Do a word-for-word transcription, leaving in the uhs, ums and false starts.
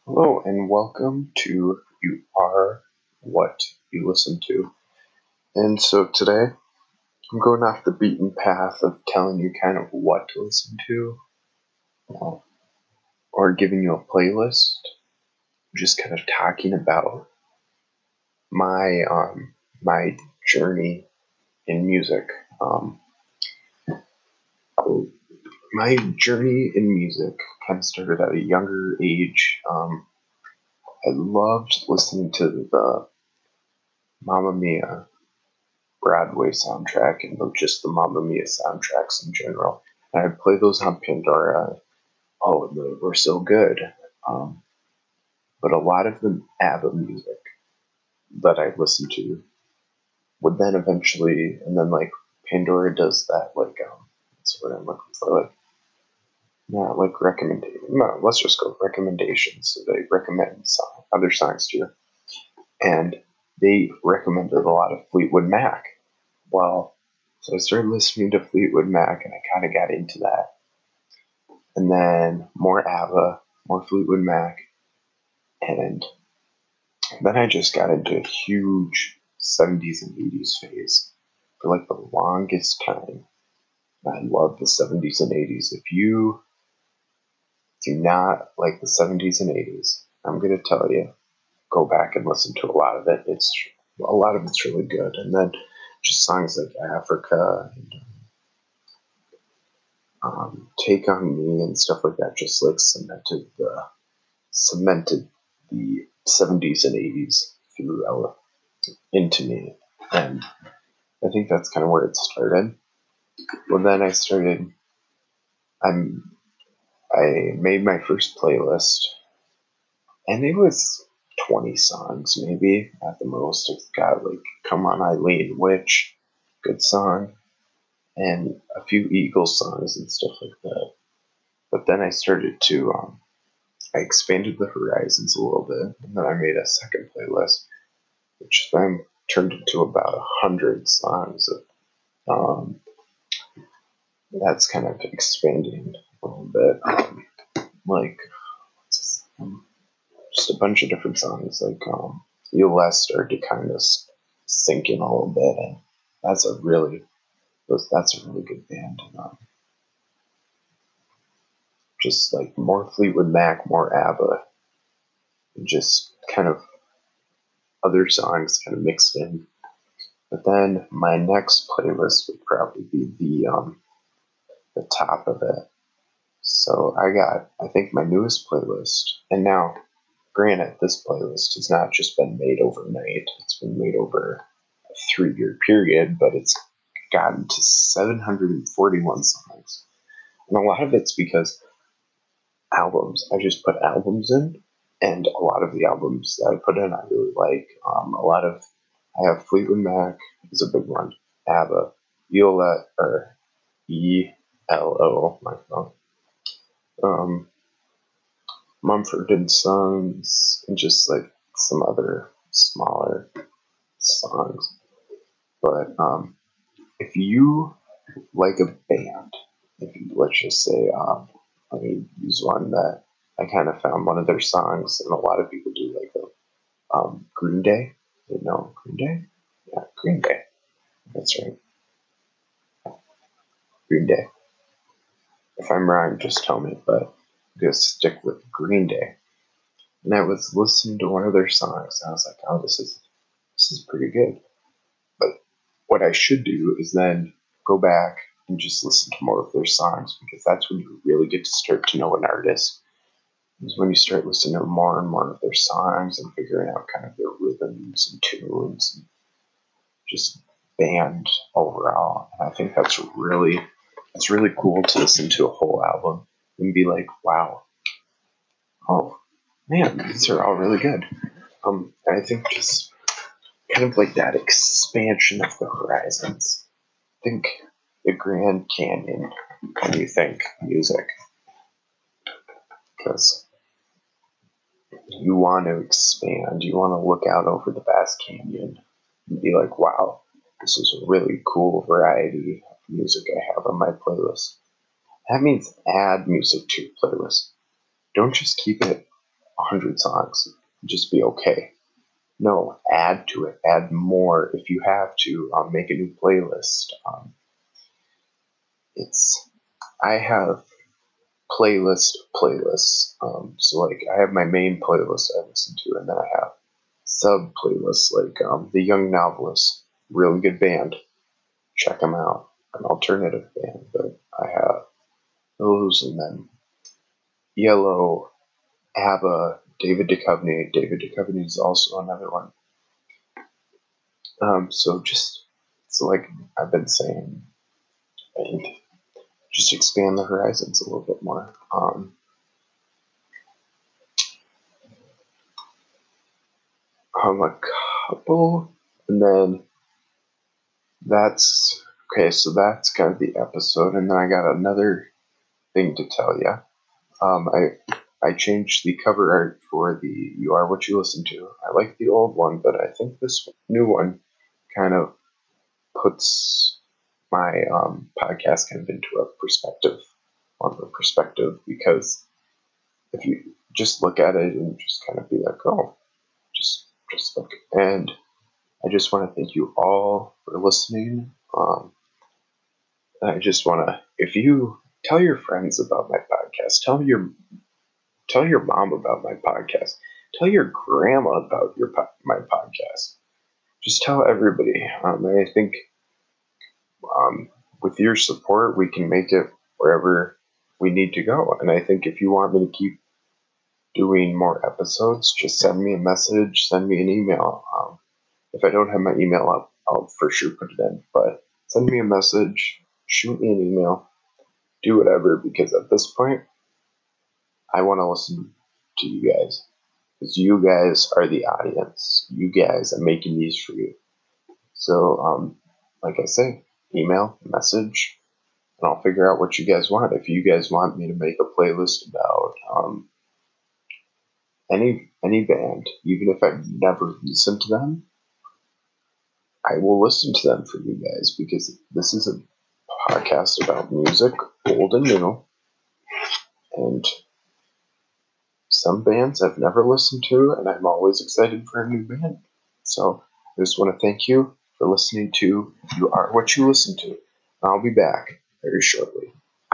Hello and welcome to You Are What You Listen to. And so today I'm going off the beaten path of telling you kind of what to listen to, uh, or giving you a playlist, just kind of talking about my um, my journey in music. Um, my journey in music kind of started at a younger age. Um, I loved listening to the Mamma Mia Broadway soundtrack and the, just the Mamma Mia soundtracks in general. And I'd play those on Pandora. Oh, they were so good. Um, but a lot of the ABBA music that I listened to would then eventually, and then like Pandora does that, like, um, that's what I'm looking for, like, not like recommendation. No, let's just go recommendations. So they recommend song, other songs to you. And they recommended a lot of Fleetwood Mac. Well, so I started listening to Fleetwood Mac and I kind of got into that. And then more ABBA, more Fleetwood Mac. And then I just got into a huge seventies and eighties phase for like the longest time. I love the seventies and eighties. If you do not like the seventies and eighties, I'm going to tell you, go back and listen to a lot of it. It's a lot of it's really good. And then just songs like Africa and um, Take on Me and stuff like that just like cemented the cemented the seventies and eighties through into me, and I think that's kind of where it started. Well, then I started. I'm. I made my first playlist, and it was twenty songs, maybe at the most. It's got like "Come On Eileen," which good song, and a few Eagles songs and stuff like that. But then I started to um, I expanded the horizons a little bit, and then I made a second playlist, which then turned into about a hundred songs. Um, that's kind of expanding a little bit, um, like just, um, just a bunch of different songs. Like um, U L S started to kind of sink in a little bit, and that's a really that's a really good band. And, um, just like more Fleetwood Mac, more ABBA, and just kind of other songs kind of mixed in. But then my next playlist would probably be the um, the top of it. So I got, I think, my newest playlist. And now, granted, this playlist has not just been made overnight, it's been made over a three year period, but it's gotten to seven hundred forty-one songs. And a lot of it's because albums, I just put albums in, and a lot of the albums that I put in, I really like. Um, a lot of, I have Fleetwood Mac is a big one, ABBA, Violet, or E L O, my phone. Um, Mumford and Sons, and just like some other smaller songs. But um, if you like a band, if you, let's just say, um, let me use one that I kind of found one of their songs, and a lot of people do like them. Um, Green Day, you know Green Day, yeah, Green Day. That's right, Green Day. If I'm wrong, just tell me. But I'm gonna stick with Green Day. And I was listening to one of their songs, and I was like, "Oh, this is this is pretty good." But what I should do is then go back and just listen to more of their songs, because that's when you really get to start to know an artist. Is when you start listening to more and more of their songs and figuring out kind of their rhythms and tunes and just band overall. And I think that's really it's really cool to listen to a whole album and be like, wow, oh man, these are all really good. Um, and I think just kind of like that expansion of the horizons. Think the Grand Canyon when you think music, because you want to expand, you want to look out over the vast canyon and be like, wow, this is a really cool variety of music I have on my playlist. That means add music to your playlist. Don't just keep it a hundred songs, just be okay. No, add to it, add more if you have to. Um, make a new playlist. Um, it's I have playlist playlists. Um, so like I have my main playlist I listen to, and then I have sub playlists like um, the Young Novelists, really good band. Check them out. An alternative band, but I have those, and then Yellow, ABBA, David Duchovny. David Duchovny is also another one. Um, so just so like I've been saying, and just expand the horizons a little bit more. Um, um, a couple, and then that's okay. So that's kind of the episode, and then I got another thing to tell you. Um, I I changed the cover art for the "You Are What You Listen To." I like the old one, but I think this new one kind of puts my um, podcast kind of into a perspective, on the perspective, because if you just look at it and just kind of be like, oh, just just look. And I just want to thank you all for listening. Um, I just want to, if you tell your friends about my podcast, tell your tell your mom about my podcast, tell your grandma about your my podcast. Just tell everybody. Um, and I think um, with your support, we can make it wherever we need to go. And I think if you want me to keep doing more episodes, just send me a message, send me an email. Um, if I don't have my email up, I'll for sure put it in. But send me a message, shoot me an email, do whatever, because at this point, I want to listen to you guys. Because you guys are the audience. You guys, I'm making these for you. So, um, like I say, email, message, and I'll figure out what you guys want. If you guys want me to make a playlist about um, any any band, even if I've never listened to them, I will listen to them for you guys, because this is a podcast about music, old and new, and some bands I've never listened to, and I'm always excited for a new band. So I just want to thank you for listening to You Are What You Listen To. I'll be back very shortly.